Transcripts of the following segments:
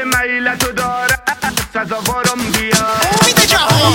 میلتو داره سزاوارم بیا. امید جهان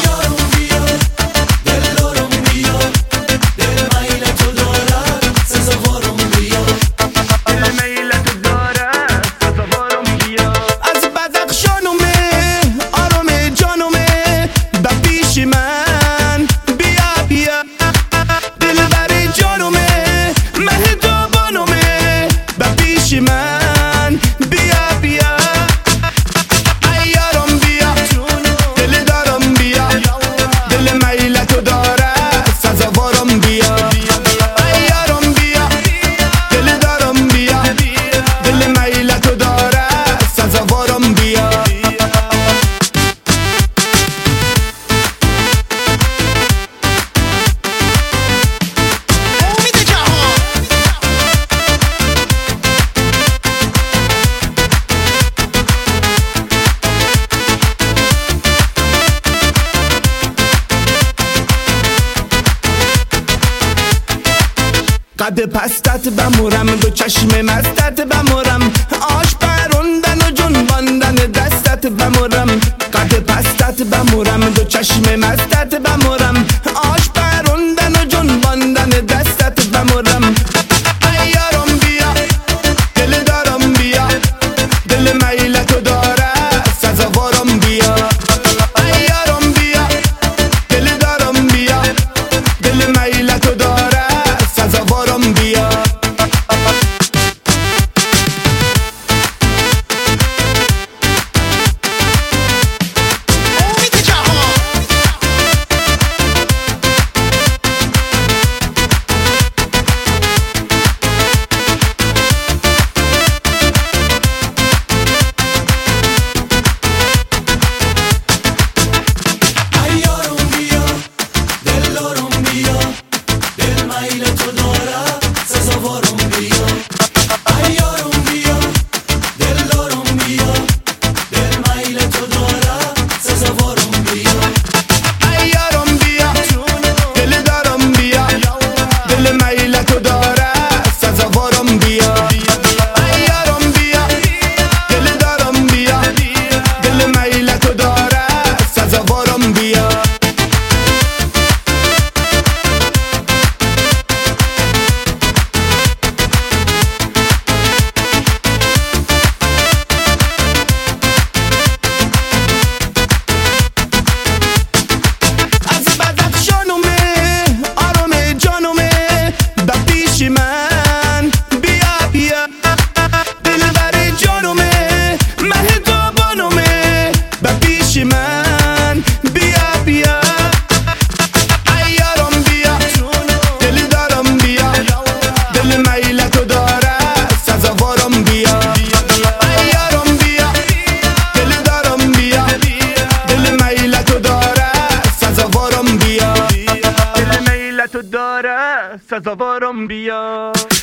من بیا بیا ایارم بیا دل دارم بیا دل میلتو داره سزاوارم بیا ایارم بیا دل دارم بیا دل میلتو داره سزاوارم بیا. قد پستت بمورم دو چشم مستت بمورم آش پروندن و جنباندن دستت بمورم قد پستت بمورم دو چشم مستت بمورم آش پروندن و جنباندن دستت بمورم ایارم بیا دل دارم بیا دل میلتو داره سزاوارم بیا ایارم بیا دل دارم بیا دل میلتو داره سزاوارم بیا. من بیا بیا دل بر جانومه مهدابانومه به پیش من بیا بیا ایارم بیا دل دارم بیا دل میلتو داره سزاوارم بیا ایارم بیا دل دارم بیا دل میلتو داره سزاوارم بیا دل میلتو داره سزاوارم بیا.